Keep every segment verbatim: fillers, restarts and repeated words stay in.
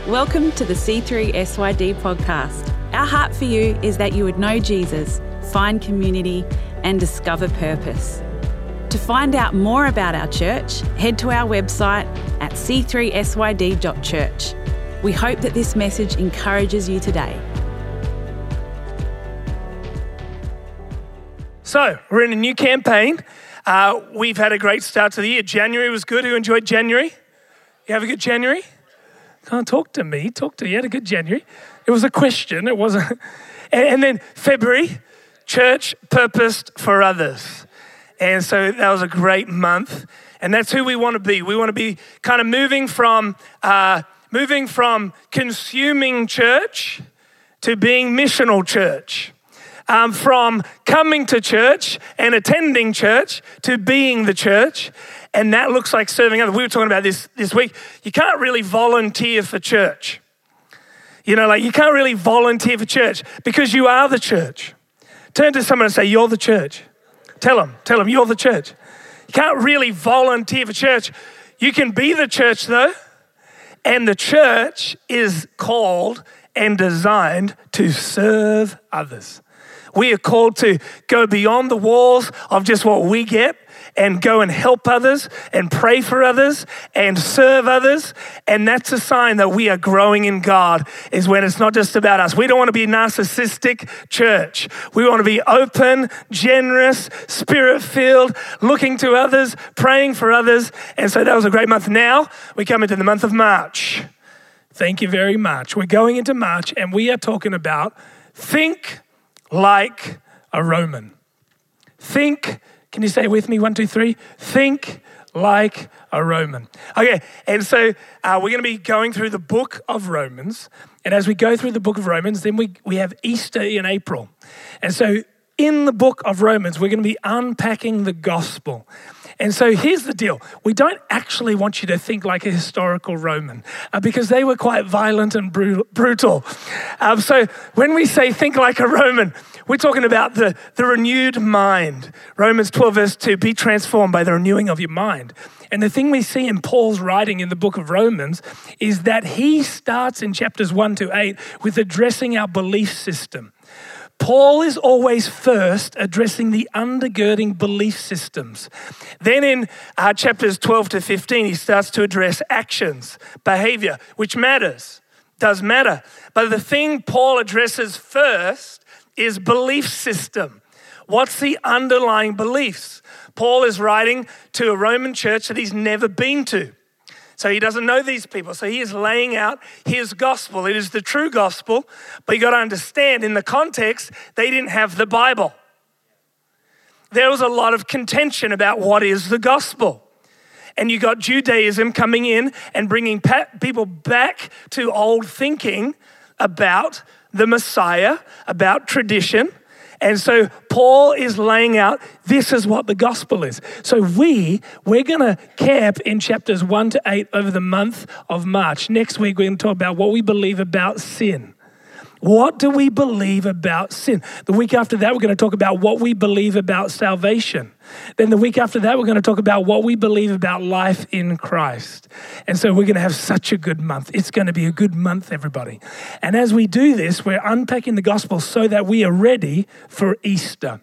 Welcome to the C three S Y D podcast. Our heart for you is that you would know Jesus, find community, and discover purpose. To find out more about our church, head to our website at c three s y d dot church. We hope that this message encourages you today. So, we're in a new campaign. Uh, we've had a great start to the year. January was good. Who enjoyed January? You have a good January? Can't talk to me. Talk to you. You had a good January. It was a question. It wasn't. And, and then February, church purposed for others. And so that was a great month. And that's who we want to be. We want to be kind of moving from uh, moving from consuming church to being missional church. Um, from coming to church and attending church to being the church. And that looks like serving others. We were talking about this this week. You can't really volunteer for church. You know, like you can't really volunteer for church because you are the church. Turn to someone and say, you're the church. Tell them, tell them you're the church. You can't really volunteer for church. You can be the church though. And the church is called and designed to serve others. We are called to go beyond the walls of just what we get and go and help others and pray for others and serve others. And that's a sign that we are growing in God, is when it's not just about us. We don't want to be a narcissistic church. We want to be open, generous, spirit-filled, looking to others, praying for others. And so that was a great month. Now we come into the month of March. Thank you very much. We're going into March and we are talking about think like a Roman. Think, can you say it with me? One, two, three. Think like a Roman. Okay, and so uh, we're going to be going through the book of Romans. And as we go through the book of Romans, then we, we have Easter in April. And so in the book of Romans, we're going to be unpacking the gospel. And so here's the deal. We don't actually want you to think like a historical Roman uh, because they were quite violent and bru- brutal. Um, so when we say think like a Roman, we're talking about the, the renewed mind. Romans twelve verse two, be transformed by the renewing of your mind. And the thing we see in Paul's writing in the book of Romans is that he starts in chapters one to eight with addressing our belief system. Paul is always first addressing the undergirding belief systems. Then in uh, chapters twelve to fifteen, he starts to address actions, behavior, which matters, does matter. But the thing Paul addresses first is belief system. What's the underlying beliefs? Paul is writing to a Roman church that he's never been to. So he doesn't know these people. So he is laying out his gospel. It is the true gospel. But you got to understand, in the context, they didn't have the Bible. There was a lot of contention about what is the gospel. And you got Judaism coming in and bringing people back to old thinking about the Messiah, about tradition. And so Paul is laying out, this is what the gospel is. So we, we're going to camp in chapters one to eight over the month of March. Next week, we're going to talk about what we believe about sin. What do we believe about sin? The week after that, we're going to talk about what we believe about salvation. Then the week after that, we're going to talk about what we believe about life in Christ. And so we're going to have such a good month. It's going to be a good month, everybody. And as we do this, we're unpacking the gospel so that we are ready for Easter.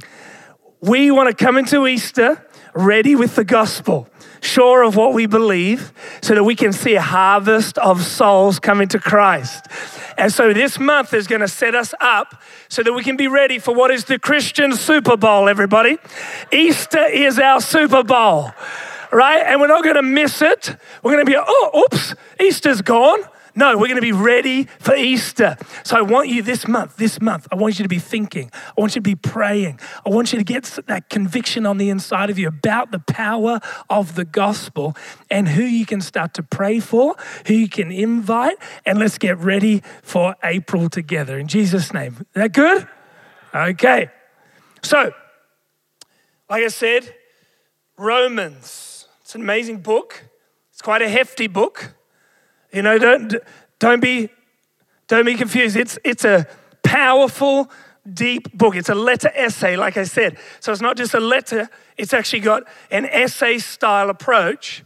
We want to come into Easter ready with the gospel, sure of what we believe, so that we can see a harvest of souls coming to Christ. And so this month is going to set us up so that we can be ready for what is the Christian Super Bowl, everybody. Easter is our Super Bowl, right? And we're not going to miss it. We're going to be, oh, oops, Easter's gone. No, we're going to be ready for Easter. So I want you this month, this month, I want you to be thinking. I want you to be praying. I want you to get that conviction on the inside of you about the power of the gospel and who you can start to pray for, who you can invite, and let's get ready for April together. In Jesus' name. Is that good? Okay. So, like I said, Romans. It's an amazing book. It's quite a hefty book. You know, don't don't be don't be confused. It's it's a powerful, deep book. It's a letter essay, like I said. So it's not just a letter. It's actually got an essay-style approach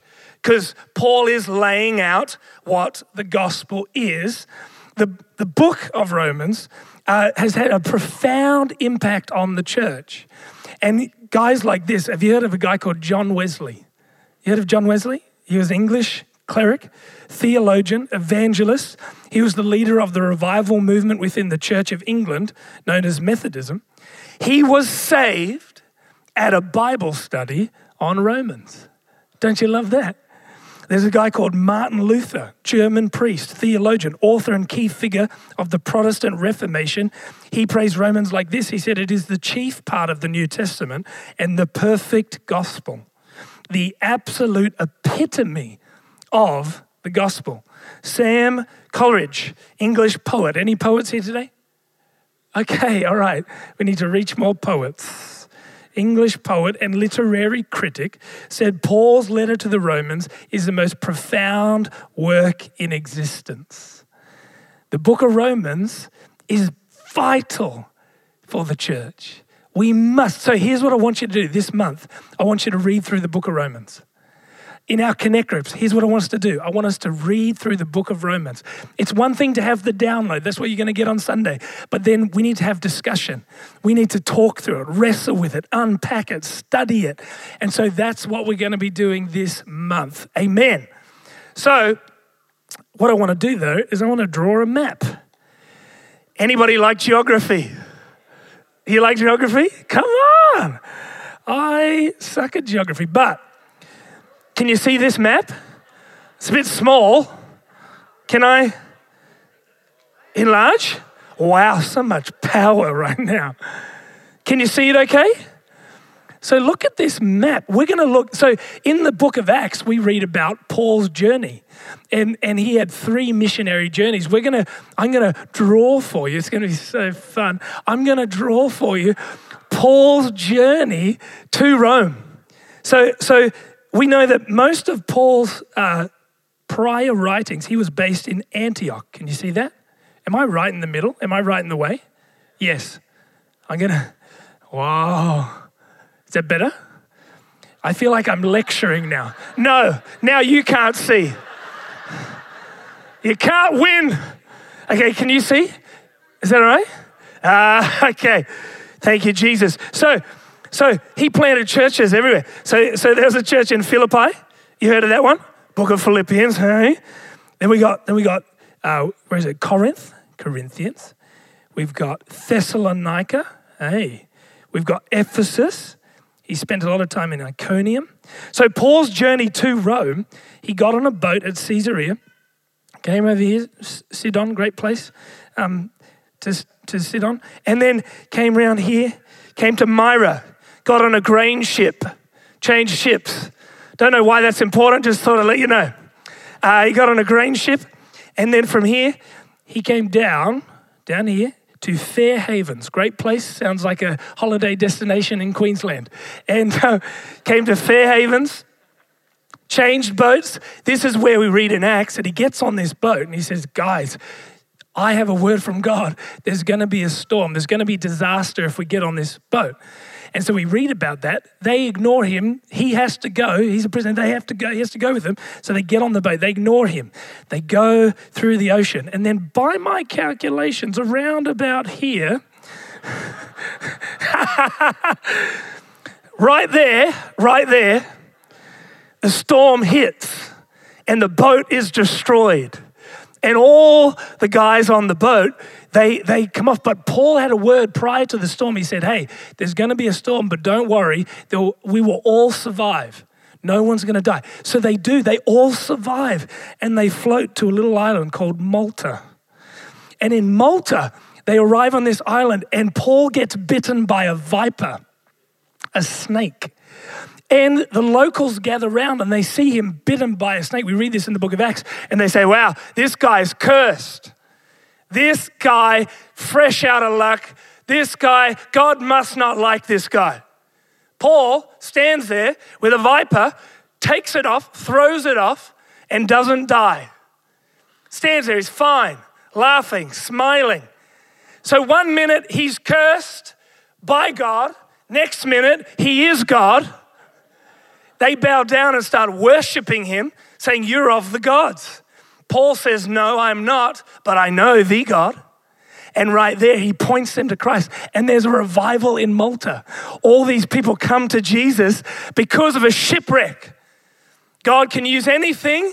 because Paul is laying out what the gospel is. The, the book of Romans uh, has had a profound impact on the church. And guys like this, have you heard of a guy called John Wesley? You heard of John Wesley? He was English cleric, theologian, evangelist. He was the leader of the revival movement within the Church of England, known as Methodism. He was saved at a Bible study on Romans. Don't you love that? There's a guy called Martin Luther, German priest, theologian, author and key figure of the Protestant Reformation. He praised Romans like this. He said, it is the chief part of the New Testament and the perfect gospel, the absolute epitome of the gospel. Sam Coleridge, English poet. Any poets here today? Okay, all right. We need to reach more poets. English poet and literary critic, said Paul's letter to the Romans is the most profound work in existence. The book of Romans is vital for the church. We must. So here's what I want you to do this month. I want you to read through the book of Romans. In our Connect groups, here's what I want us to do. I want us to read through the book of Romans. It's one thing to have the download. That's what you're going to get on Sunday. But then we need to have discussion. We need to talk through it, wrestle with it, unpack it, study it. And so that's what we're going to be doing this month. Amen. So what I want to do, though, is I want to draw a map. Anybody like geography? You like geography? Come on. I suck at geography, but can you see this map? It's a bit small. Can I enlarge? Wow, so much power right now. Can you see it okay? So look at this map. We're going to look. So in the book of Acts, we read about Paul's journey. And, and he had three missionary journeys. We're going to, I'm going to draw for you. It's going to be so fun. I'm going to draw for you Paul's journey to Rome. So, so, we know that most of Paul's uh, prior writings, he was based in Antioch. Can you see that? Am I right in the middle? Am I right in the way? Yes. I'm going to, wow. Is that better? I feel like I'm lecturing now. No, now you can't see. You can't win. Okay, can you see? Is that all right? Uh, okay. Thank you, Jesus. So, So he planted churches everywhere. So, so there was a church in Philippi. You heard of that one? Book of Philippians. Hey. Then we got, then we got, uh, where is it? Corinth, Corinthians. We've got Thessalonica. Hey. We've got Ephesus. He spent a lot of time in Iconium. So Paul's journey to Rome, he got on a boat at Caesarea, came over here, Sidon, great place um, to, to sit on, and then came around here, came to Myra, got on a grain ship, changed ships. Don't know why that's important, just thought I'd let you know. Uh, he got on a grain ship, and then from here, he came down, down here, to Fair Havens. Great place, sounds like a holiday destination in Queensland. And uh, came to Fair Havens, changed boats. This is where we read in Acts that he gets on this boat and he says, guys, I have a word from God. There's going to be a storm. There's going to be disaster if we get on this boat. And so we read about that. They ignore him. He has to go. He's a prisoner. They have to go. He has to go with them. So they get on the boat. They ignore him. They go through the ocean. And then by my calculations, around about here, right there, right there, the storm hits and the boat is destroyed. And all the guys on the boat, they, they come off. But Paul had a word prior to the storm. He said, hey, there's going to be a storm, but don't worry. Will, we will all survive. No one's going to die. So they do. They all survive. And they float to a little island called Malta. And in Malta, they arrive on this island and Paul gets bitten by a viper, a snake. And the locals gather around and they see him bitten by a snake. We read this in the book of Acts and they say, wow, this guy's cursed. This guy, fresh out of luck. This guy, God must not like this guy. Paul stands there with a viper, takes it off, throws it off, and doesn't die. Stands there, he's fine, laughing, smiling. So one minute he's cursed by God. Next minute he is God. They bow down and start worshiping him, saying, you're of the gods. Paul says, no, I'm not, but I know the God. And right there, he points them to Christ. And there's a revival in Malta. All these people come to Jesus because of a shipwreck. God can use anything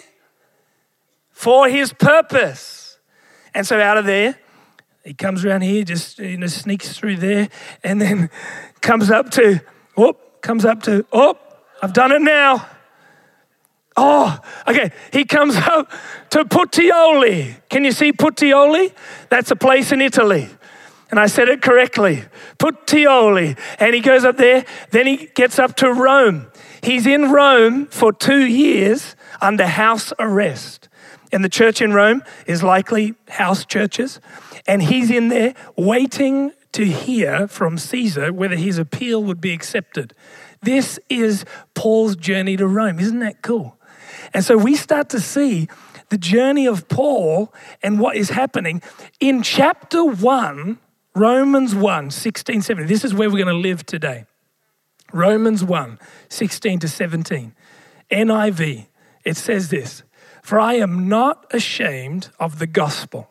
for his purpose. And so out of there, he comes around here, just you know, sneaks through there, and then comes up to, whoop, comes up to, oh, I've done it now. Oh, okay. He comes up to Puteoli. Can you see Puteoli? That's a place in Italy. And I said it correctly. Puteoli. And he goes up there. Then he gets up to Rome. He's in Rome for two years under house arrest. And the church in Rome is likely house churches. And he's in there waiting to hear from Caesar whether his appeal would be accepted. This is Paul's journey to Rome. Isn't that cool? And so we start to see the journey of Paul and what is happening. In chapter one, Romans one, sixteen, seventeen. This is where we're going to live today. Romans one, sixteen to seventeen. N I V, it says this, for I am not ashamed of the gospel,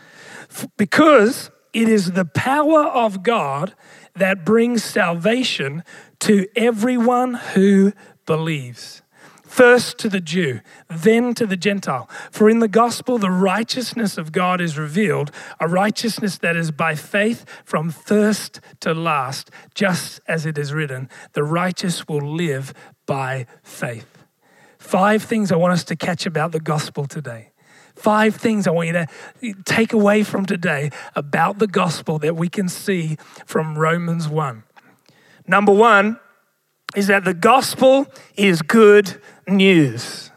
because it is the power of God that brings salvation to everyone who believes. First to the Jew, then to the Gentile. For in the gospel, the righteousness of God is revealed, a righteousness that is by faith from first to last, just as it is written, the righteous will live by faith. Five things I want us to catch about the gospel today. Five things I want you to take away from today about the gospel that we can see from Romans one. Number one is that the gospel is good news.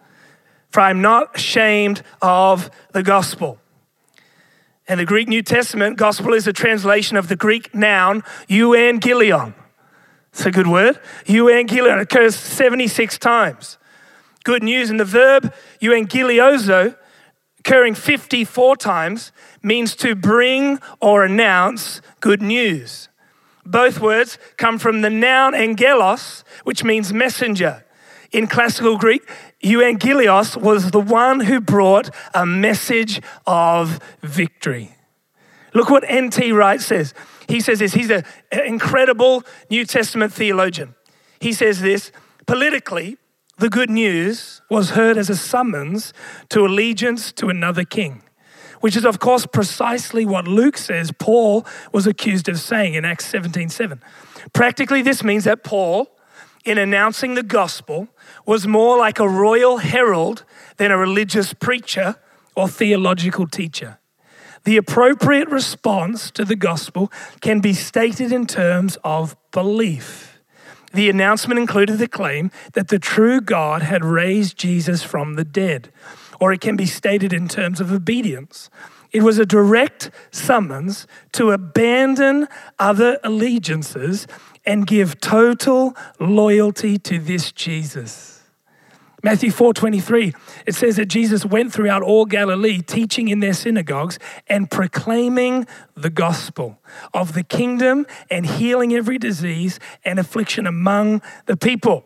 For I'm not ashamed of the gospel. In the Greek New Testament, gospel is a translation of the Greek noun euangelion. It's a good word. Euangelion occurs seventy-six times. Good news, and the verb euangeliozo, occurring fifty-four times, means to bring or announce good news. Both words come from the noun angelos, which means messenger. In classical Greek, euangelios was the one who brought a message of victory. Look what N T Wright says. He says this, he's an incredible New Testament theologian. He says this, politically, the good news was heard as a summons to allegiance to another king, which is, of course, precisely what Luke says Paul was accused of saying in Acts seventeen seven. Practically, this means that Paul, in announcing the gospel, was more like a royal herald than a religious preacher or theological teacher. The appropriate response to the gospel can be stated in terms of belief. The announcement included the claim that the true God had raised Jesus from the dead, or it can be stated in terms of obedience. It was a direct summons to abandon other allegiances and give total loyalty to this Jesus. Matthew four twenty-three, it says that Jesus went throughout all Galilee, teaching in their synagogues and proclaiming the gospel of the kingdom and healing every disease and affliction among the people.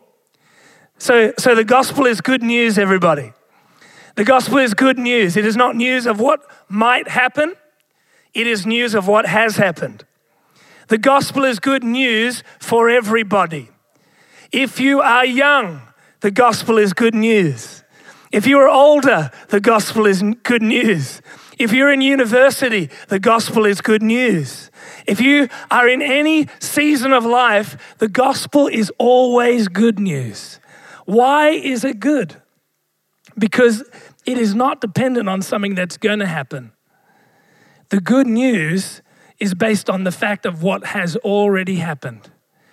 So, so the gospel is good news, everybody. The gospel is good news. It is not news of what might happen. It is news of what has happened. The gospel is good news for everybody. If you are young, the gospel is good news. If you are older, the gospel is good news. If you're in university, the gospel is good news. If you are in any season of life, the gospel is always good news. Why is it good? Because it is not dependent on something that's going to happen. The good news is based on the fact of what has already happened.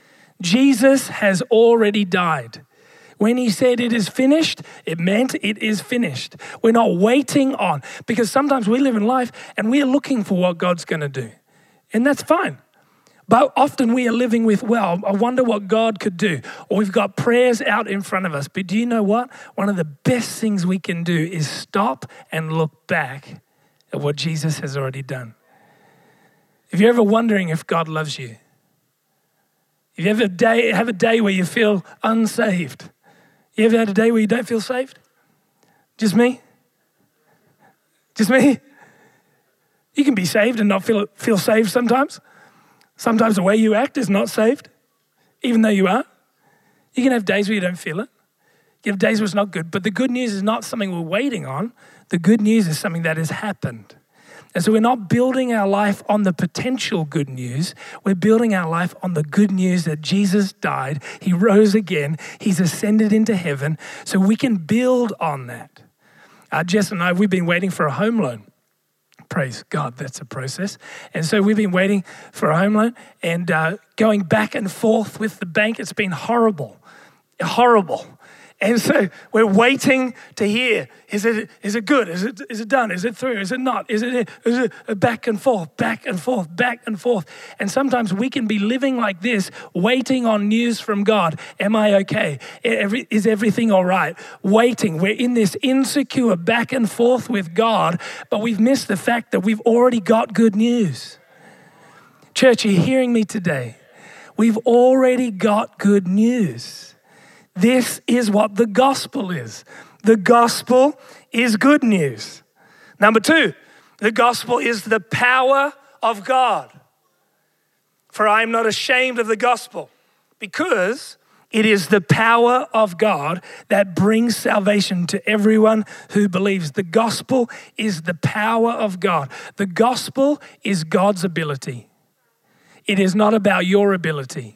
Jesus has already died. When he said it is finished, it meant it is finished. We're not waiting on, because sometimes we live in life and we are looking for what God's going to do. And that's fine. But often we are living with, well, I wonder what God could do. Or we've got prayers out in front of us. But do you know what? One of the best things we can do is stop and look back at what Jesus has already done. If you're ever wondering if God loves you, If you ever a day, have a day where you feel unsaved, you ever had a day where you don't feel saved? Just me? Just me? You can be saved and not feel feel saved sometimes. Sometimes the way you act is not saved, even though you are. You can have days where you don't feel it. You have days where it's not good. But the good news is not something we're waiting on. The good news is something that has happened. And so we're not building our life on the potential good news. We're building our life on the good news that Jesus died. He rose again. He's ascended into heaven. So we can build on that. Uh, Jess and I, we've been waiting for a home loan. Praise God, that's a process. And so we've been waiting for a home loan and uh, going back and forth with the bank. It's been horrible, horrible. And so we're waiting to hear, is it is it good? Is it is it done? Is it through? Is it not? Is it, is it back and forth, back and forth, back and forth? And sometimes we can be living like this, waiting on news from God. Am I okay? Is everything all right? Waiting. We're in this insecure back and forth with God, but we've missed the fact that we've already got good news. Church, are you hearing me today? We've already got good news. This is what the gospel is. The gospel is good news. Number two, the gospel is the power of God. For I am not ashamed of the gospel, because it is the power of God that brings salvation to everyone who believes. The gospel is the power of God. The gospel is God's ability. It is not about your ability.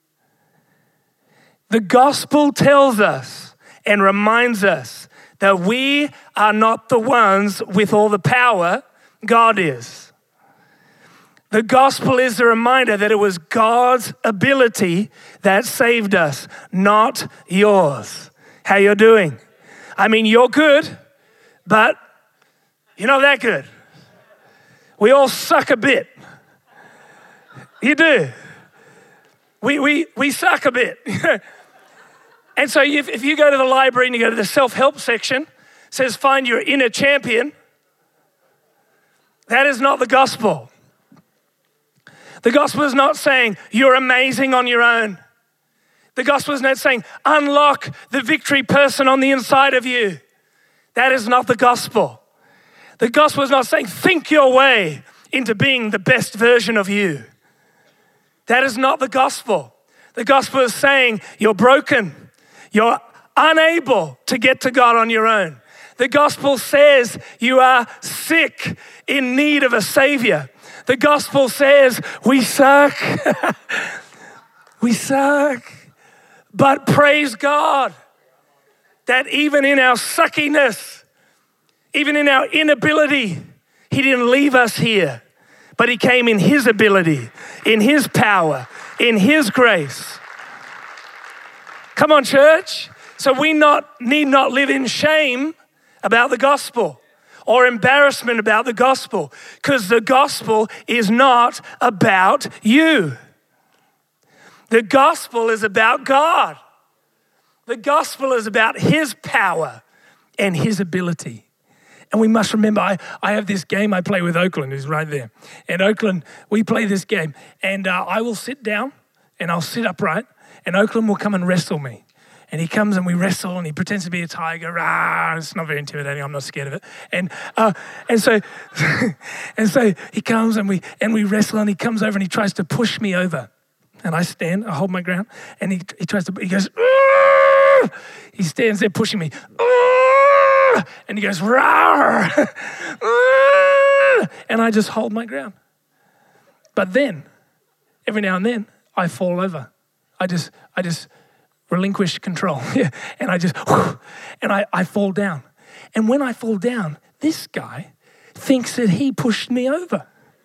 The gospel tells us and reminds us that we are not the ones with all the power. God is. The gospel is a reminder that it was God's ability that saved us, not yours. How you doing? I mean, you're good, but you're not that good. We all suck a bit. You do. We we we suck a bit. And so if, if you go to the library and you go to the self-help section, it says find your inner champion. That is not the gospel. The gospel is not saying you're amazing on your own. The gospel is not saying unlock the victory person on the inside of you. That is not the gospel. The gospel is not saying think your way into being the best version of you. That is not the gospel. The gospel is saying you're broken. You're unable to get to God on your own. The gospel says you are sick, in need of a savior. The gospel says we suck. We suck. But praise God that even in our suckiness, even in our inability, he didn't leave us here, but he came in his ability, in his power, in his grace. Come on, church. So we not need not live in shame about the gospel or embarrassment about the gospel, because the gospel is not about you. The gospel is about God. The gospel is about his power and his ability. And we must remember, I, I have this game I play with Oakland, who's right there. And Oakland, we play this game. And uh, I will sit down and I'll sit upright. And Oakland will come and wrestle me. And he comes and we wrestle and he pretends to be a tiger. Rah, it's not very intimidating. I'm not scared of it. And uh, and so and so he comes and we and we wrestle and he comes over and he tries to push me over. And I stand, I hold my ground, and he he tries to, he goes, Aah! He stands there pushing me. Aah! And he goes, Rah! And I just hold my ground. But then, every now and then, I fall over. I just, I just relinquish control. And I just, and I, I fall down. And when I fall down, this guy thinks that he pushed me over.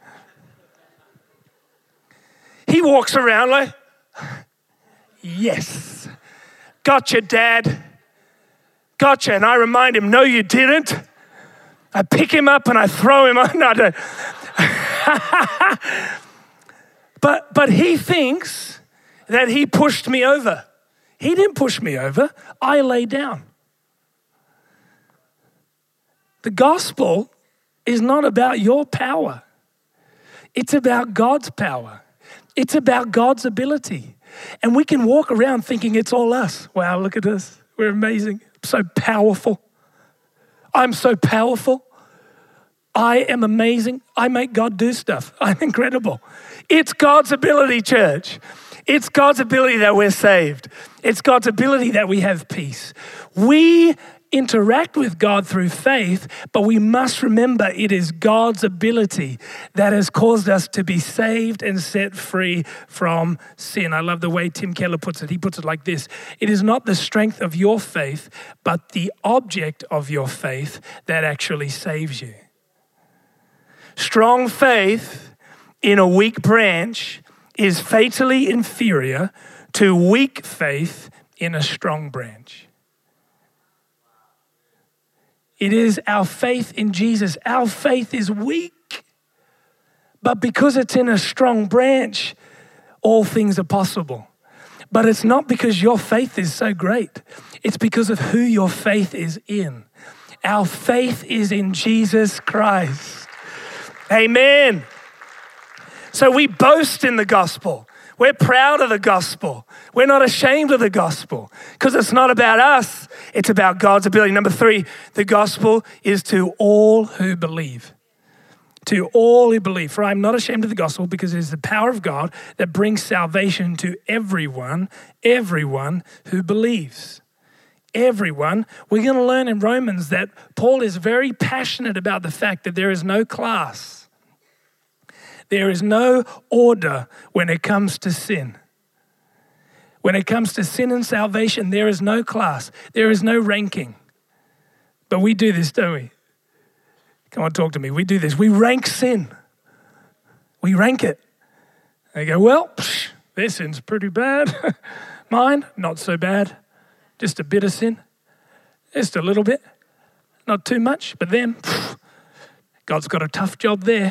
He walks around like, yes, gotcha, Dad. Gotcha. And I remind him, no, you didn't. I pick him up and I throw him on. No, I don't. but, but he thinks that he pushed me over. He didn't push me over. I lay down. The gospel is not about your power. It's about God's power. It's about God's ability. And we can walk around thinking it's all us. Wow, look at us. We're amazing. I'm so powerful. I'm so powerful. I am amazing. I make God do stuff. I'm incredible. It's God's ability, church. It's God's ability that we're saved. It's God's ability that we have peace. We interact with God through faith, but we must remember it is God's ability that has caused us to be saved and set free from sin. I love the way Tim Keller puts it. He puts it like this: it is not the strength of your faith, but the object of your faith that actually saves you. Strong faith in a weak branch is fatally inferior to weak faith in a strong branch. It is our faith in Jesus. Our faith is weak, but because it's in a strong branch, all things are possible. But it's not because your faith is so great. It's because of who your faith is in. Our faith is in Jesus Christ. Amen. So we boast in the gospel. We're proud of the gospel. We're not ashamed of the gospel because it's not about us. It's about God's ability. Number three, the gospel is to all who believe. To all who believe. For I am not ashamed of the gospel because it is the power of God that brings salvation to everyone, everyone who believes. Everyone. We're going to learn in Romans that Paul is very passionate about the fact that there is no class. There is no order when it comes to sin. When it comes to sin and salvation, there is no class. There is no ranking. But we do this, don't we? Come on, talk to me. We do this. We rank sin. We rank it. They go, well, psh, their sin's pretty bad. Mine, not so bad. Just a bit of sin. Just a little bit. Not too much. But then, psh, God's got a tough job there.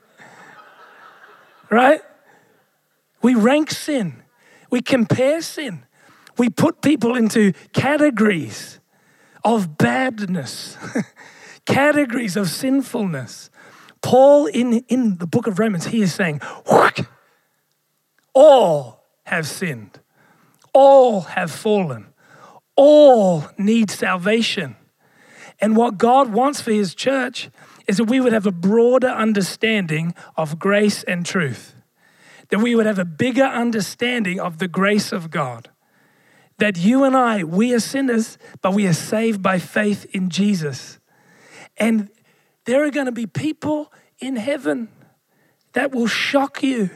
Right? We rank sin. We compare sin. We put people into categories of badness, categories of sinfulness. Paul, in, in the book of Romans, he is saying, all have sinned. All have fallen. All need salvation. And what God wants for his church is that we would have a broader understanding of grace and truth. That we would have a bigger understanding of the grace of God. That you and I, we are sinners, but we are saved by faith in Jesus. And there are going to be people in heaven that will shock you.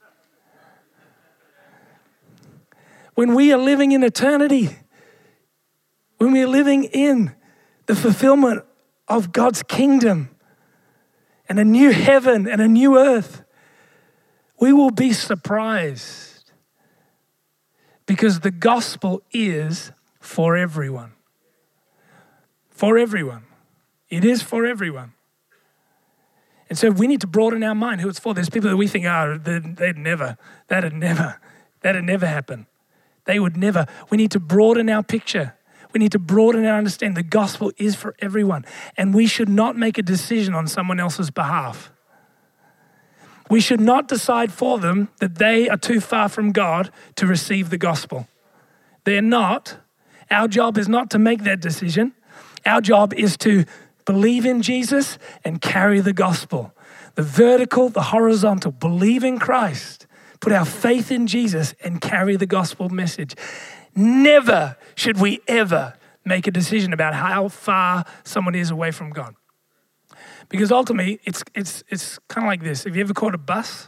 When we are living in eternity, when we are living in the fulfillment of God's kingdom, and a new heaven and a new earth, we will be surprised because the gospel is for everyone. For everyone. It is for everyone. And so we need to broaden our mind who it's for. There's people that we think, oh, they'd never, that'd never, that'd never happen. They would never. We need to broaden our picture. We need to broaden our understanding. The gospel is for everyone. And we should not make a decision on someone else's behalf. We should not decide for them that they are too far from God to receive the gospel. They're not. Our job is not to make that decision. Our job is to believe in Jesus and carry the gospel. The vertical, the horizontal, believe in Christ, put our faith in Jesus and carry the gospel message. Never should we ever make a decision about how far someone is away from God. Because ultimately, it's it's it's kind of like this. Have you ever caught a bus?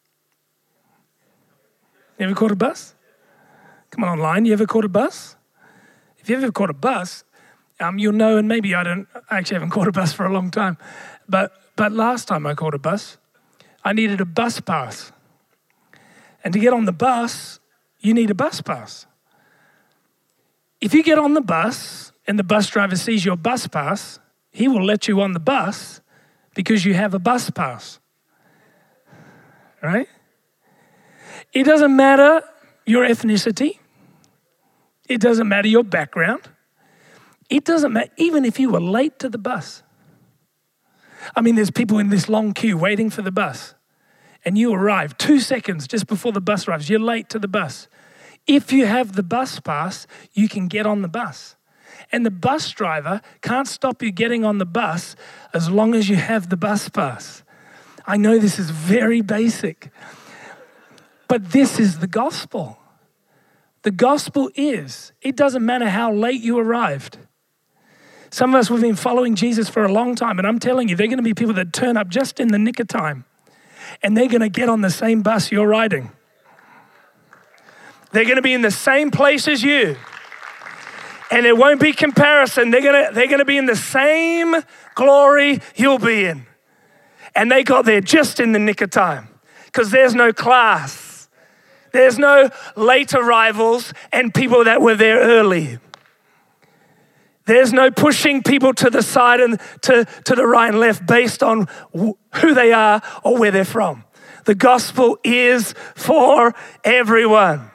You ever caught a bus? Come on, online, you ever caught a bus? If you ever caught a bus, um, you'll know, and maybe I don't, I actually haven't caught a bus for a long time, but but last time I caught a bus, I needed a bus pass. And to get on the bus, you need a bus pass. If you get on the bus and the bus driver sees your bus pass, he will let you on the bus because you have a bus pass, right? It doesn't matter your ethnicity. It doesn't matter your background. It doesn't matter even if you were late to the bus. I mean, there's people in this long queue waiting for the bus and you arrive two seconds just before the bus arrives. You're late to the bus. If you have the bus pass, you can get on the bus. And the bus driver can't stop you getting on the bus as long as you have the bus pass. I know this is very basic, but this is the gospel. The gospel is, it doesn't matter how late you arrived. Some of us, we've been following Jesus for a long time, and I'm telling you, they're going to be people that turn up just in the nick of time, and they're going to get on the same bus you're riding. They're going to be in the same place as you. And it won't be comparison. They're going to, they're going to be in the same glory you'll be in. And they got there just in the nick of time because there's no class. There's no late arrivals and people that were there early. There's no pushing people to the side and to, to the right and left based on who they are or where they're from. The gospel is for everyone.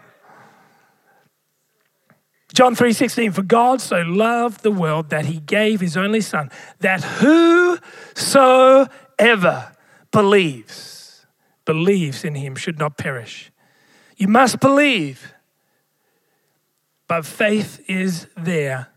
John three sixteen, for God so loved the world that he gave his only son, that whosoever believes, believes in him should not perish. You must believe, but faith is there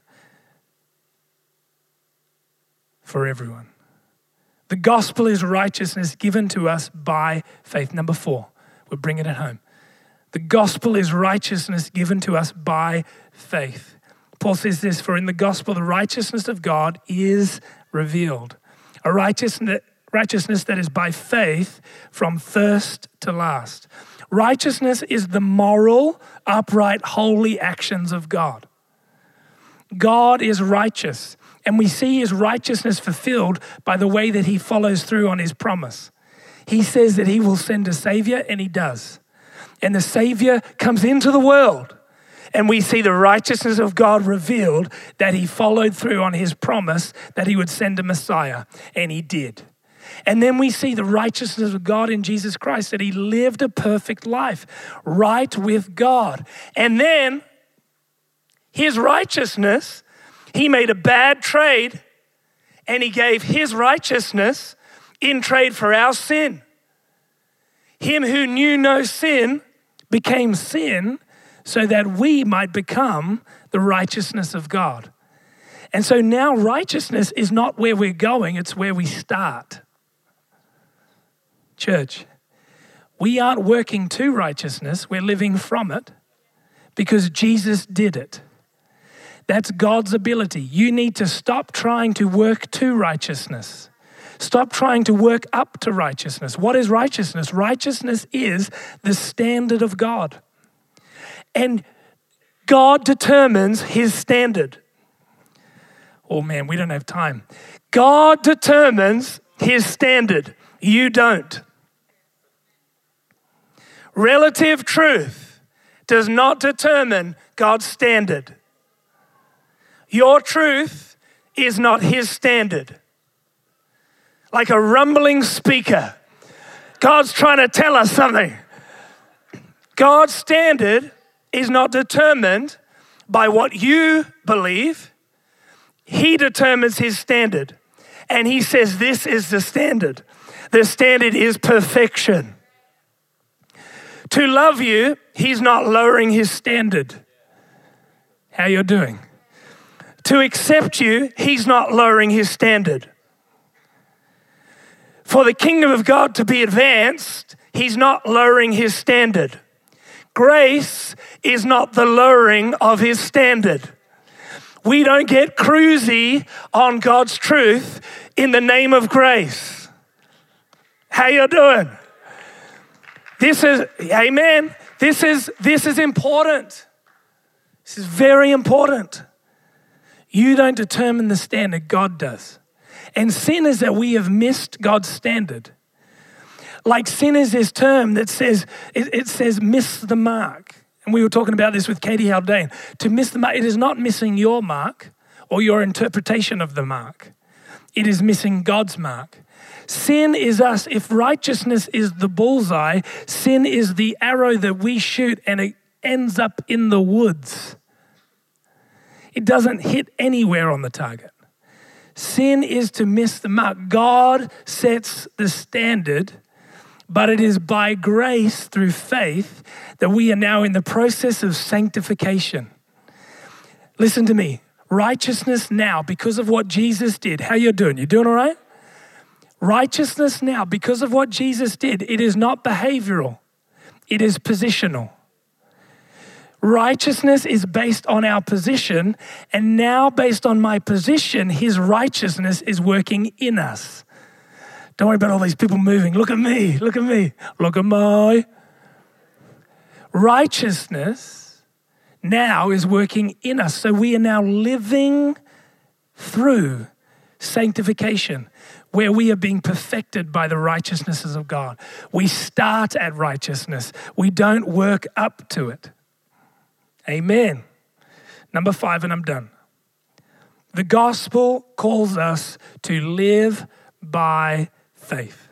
for everyone. The gospel is righteousness given to us by faith. Number four, we're bringing it home. The gospel is righteousness given to us by faith. Paul says this, for in the gospel, the righteousness of God is revealed. A righteousness, righteousness that is by faith from first to last. Righteousness is the moral, upright, holy actions of God. God is righteous, and we see his righteousness fulfilled by the way that he follows through on his promise. He says that he will send a savior, and he does. And the Savior comes into the world, and we see the righteousness of God revealed that he followed through on his promise that he would send a Messiah, and he did. And then we see the righteousness of God in Jesus Christ, that he lived a perfect life, right with God. And then his righteousness, he made a bad trade, and he gave his righteousness in trade for our sin. Him who knew no sin became sin so that we might become the righteousness of God. And so now righteousness is not where we're going, it's where we start. Church, we aren't working to righteousness, we're living from it because Jesus did it. That's God's ability. You need to stop trying to work to righteousness. Stop trying to work up to righteousness. What is righteousness? Righteousness is the standard of God. And God determines his standard. Oh man, we don't have time. God determines his standard. You don't. Relative truth does not determine God's standard. Your truth is not his standard. Like a rumbling speaker. God's trying to tell us something. God's standard is not determined by what you believe. He determines his standard. And he says this is the standard. The standard is perfection. To love you, he's not lowering his standard. How you're doing. To accept you, he's not lowering his standard. For the kingdom of God to be advanced, he's not lowering his standard. Grace is not the lowering of his standard. We don't get cruisy on God's truth in the name of grace. How you doing? This is, amen. This is, this is important. This is very important. You don't determine the standard, God does. And sin is that we have missed God's standard. Like sin is this term that says, it, it says miss the mark. And we were talking about this with Katie Haldane. To miss the mark, it is not missing your mark or your interpretation of the mark. It is missing God's mark. Sin is us. If righteousness is the bullseye, sin is the arrow that we shoot and it ends up in the woods. It doesn't hit anywhere on the target. Sin is to miss the mark. God sets the standard But it is by grace through faith that we are now in the process of sanctification. Listen to me. Righteousness now, because of what Jesus did. How you doing? You doing all right? Righteousness now, because of what Jesus did, it is not behavioral. It is positional. Righteousness is based on our position, and now based on my position, his righteousness is working in us. Don't worry about all these people moving. Look at me, look at me, look at my. Righteousness now is working in us. So we are now living through sanctification, where we are being perfected by the righteousnesses of God. We start at righteousness. We don't work up to it. Amen. Number five, and I'm done. The gospel calls us to live by faith.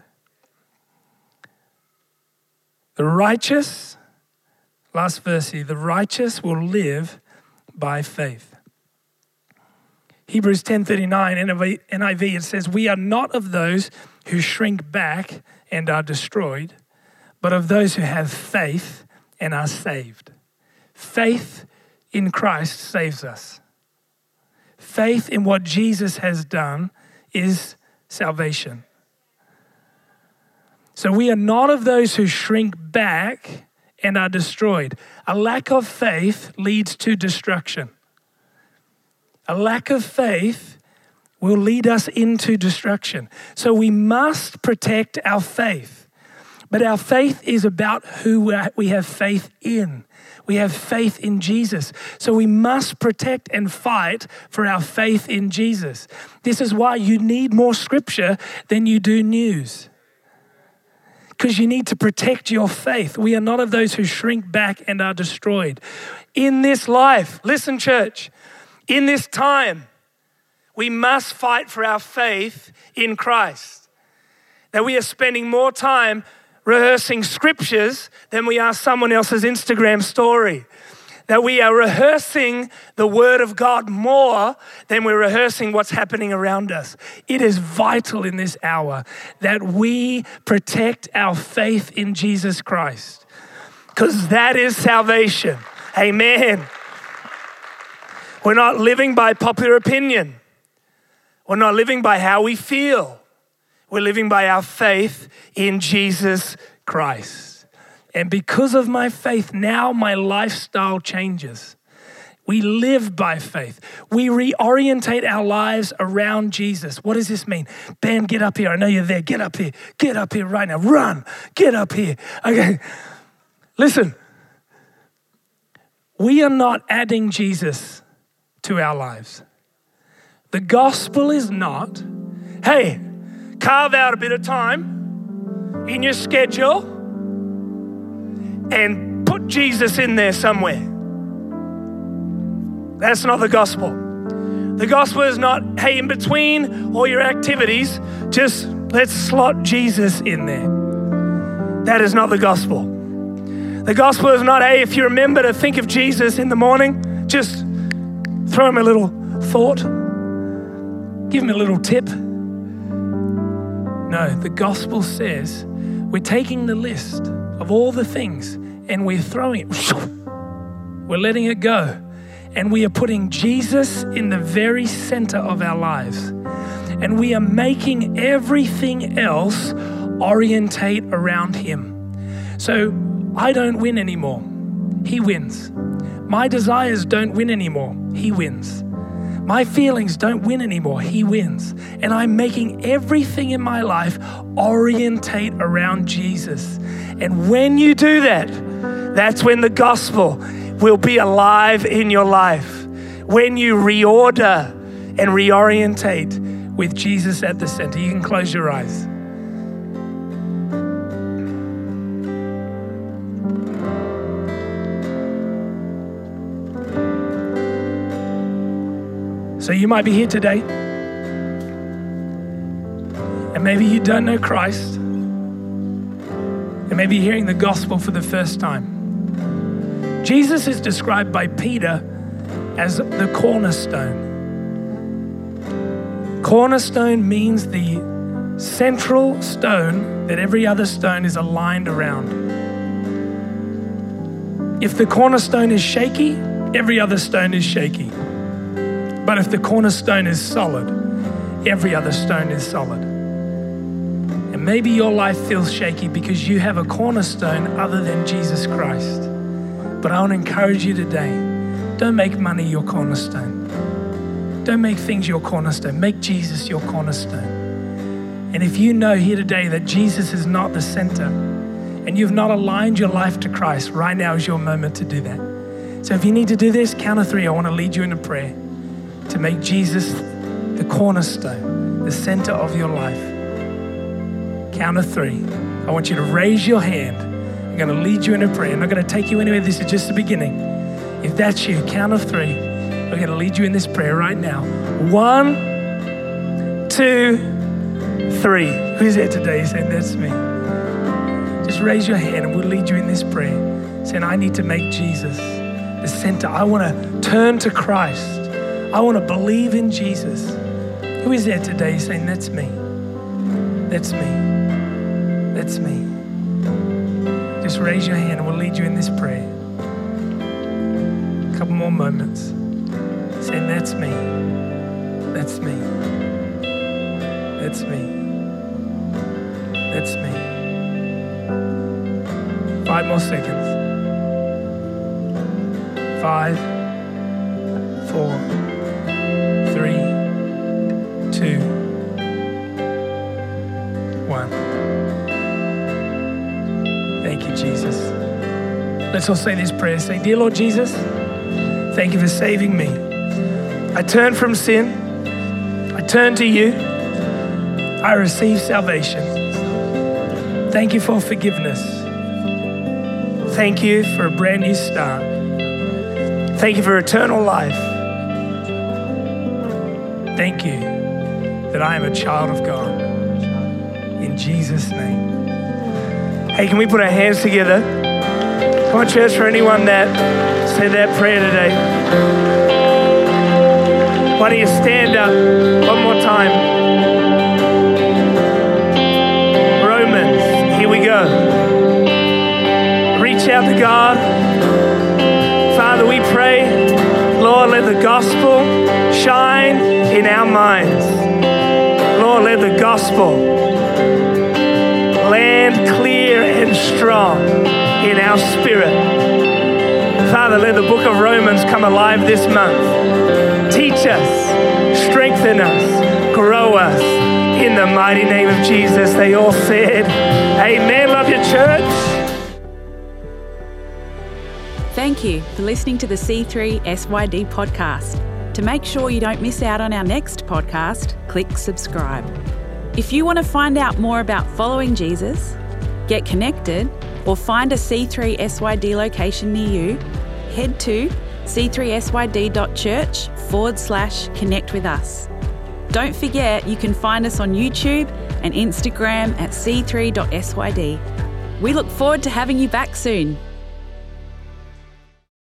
The righteous, last verse here, the righteous will live by faith. Hebrews ten thirty-nine, N I V, it says, we are not of those who shrink back and are destroyed, but of those who have faith and are saved. Faith in Christ saves us. Faith in what Jesus has done is salvation. So we are not of those who shrink back and are destroyed. A lack of faith leads to destruction. A lack of faith will lead us into destruction. So we must protect our faith. But our faith is about who we have faith in. We have faith in Jesus. So we must protect and fight for our faith in Jesus. This is why you need more scripture than you do news. Because you need to protect your faith. We are not of those who shrink back and are destroyed. In this life, listen, church, in this time, we must fight for our faith in Christ. That we are spending more time rehearsing scriptures than we are someone else's Instagram story. That we are rehearsing the word of God more than we're rehearsing what's happening around us. It is vital in this hour that we protect our faith in Jesus Christ, because that is salvation. Amen. We're not living by popular opinion. We're not living by how we feel. We're living by our faith in Jesus Christ. And because of my faith, now my lifestyle changes. We live by faith. We reorientate our lives around Jesus. What does this mean? Ben, get up here. I know you're there. Get up here. Get up here right now. Run. Get up here. Okay. Listen. We are not adding Jesus to our lives. The gospel is not, hey, carve out a bit of time in your schedule and put Jesus in there somewhere. That's not the gospel. The gospel is not, hey, in between all your activities, just let's slot Jesus in there. That is not the gospel. The gospel is not, hey, if you remember to think of Jesus in the morning, just throw him a little thought. Give him a little tip. No, the gospel says we're taking the list of all the things and we're throwing it. We're letting it go. And we are putting Jesus in the very center of our lives. And we are making everything else orientate around him. So I don't win anymore. He wins. My desires don't win anymore. He wins. My feelings don't win anymore. He wins. And I'm making everything in my life orientate around Jesus. And when you do that, that's when the gospel will be alive in your life. When you reorder and reorientate with Jesus at the center. You can close your eyes. So you might be here today, and maybe you don't know Christ, and maybe you're hearing the gospel for the first time. Jesus is described by Peter as the cornerstone. Cornerstone means the central stone that every other stone is aligned around. If the cornerstone is shaky, every other stone is shaky. But if the cornerstone is solid, every other stone is solid. And maybe your life feels shaky because you have a cornerstone other than Jesus Christ. But I want to encourage you today, don't make money your cornerstone. Don't make things your cornerstone. Make Jesus your cornerstone. And if you know here today that Jesus is not the center and you've not aligned your life to Christ, right now is your moment to do that. So if you need to do this, count of three, I want to lead you into prayer to make Jesus the cornerstone, the center of your life. Count of three. I want you to raise your hand. I'm going to lead you into prayer. I'm not going to take you anywhere. This is just the beginning. If that's you, count of three. We're going to lead you in this prayer right now. One, two, three. Who's there today saying, that's me? Just raise your hand and we'll lead you in this prayer. Saying, I need to make Jesus the center. I want to turn to Christ. I want to believe in Jesus. Who is there today saying, that's me? That's me. That's me. Just raise your hand and we'll lead you in this prayer. A couple more moments. Saying, that's me. That's me. That's me. That's me. Five more seconds. Five, four, three, two, one. Thank you, Jesus. Let's all say this prayer. Say, dear Lord Jesus, thank you for saving me. I turn from sin. I turn to you. I receive salvation. Thank you for forgiveness. Thank you for a brand new start. Thank you for eternal life. Thank you that I am a child of God. In Jesus' name. Hey, can we put our hands together? Come on, church, for anyone that said that prayer today. Why don't you stand up one more time? Romans, here we go. Reach out to God. Father, we pray, Lord, let the gospel shine in our minds. Lord, let the gospel land clear and strong in our spirit. Father, let the book of Romans come alive this month. Teach us, strengthen us, grow us in the mighty name of Jesus. They all said, amen. Love your church. Thank you for listening to the C three S Y D podcast. To make sure you don't miss out on our next podcast, click subscribe. If you want to find out more about following Jesus, get connected, or find a C three S Y D location near you, head to c three s y d dot church forward slash connect with us. Don't forget you can find us on YouTube and Instagram at c three dot s y d. We look forward to having you back soon.